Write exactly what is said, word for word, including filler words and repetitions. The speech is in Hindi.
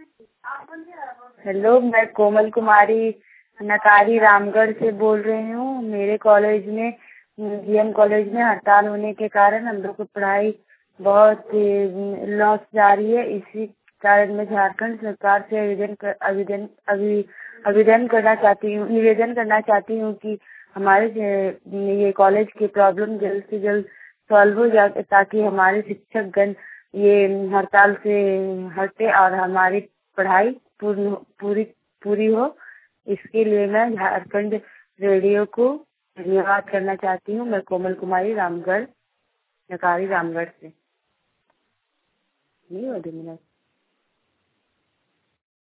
हेलो, मैं कोमल कुमारी नकारी रामगढ़ से बोल रही हूँ। मेरे कॉलेज में जीएम कॉलेज में हड़ताल होने के कारण हम लोग को पढ़ाई बहुत लॉस जा रही है। इसी कारण मैं झारखंड सरकार से आवेदन आवेदन आवेदन करना चाहती हूँ निवेदन करना चाहती हूँ कि हमारे ये कॉलेज की प्रॉब्लम जल्द से जल्द सॉल्व हो जाए, ताकि हमारे शिक्षक गण ये हड़ताल से हटे और हमारी पढ़ाई पूर्ण पूरी पूरी हो। इसके लिए मैं झारखंड रेडियो को धन्यवाद करना चाहती हूँ। मैं कोमल कुमारी रामगढ़ नकारी रामगढ़ से नहीं हो दो मिनट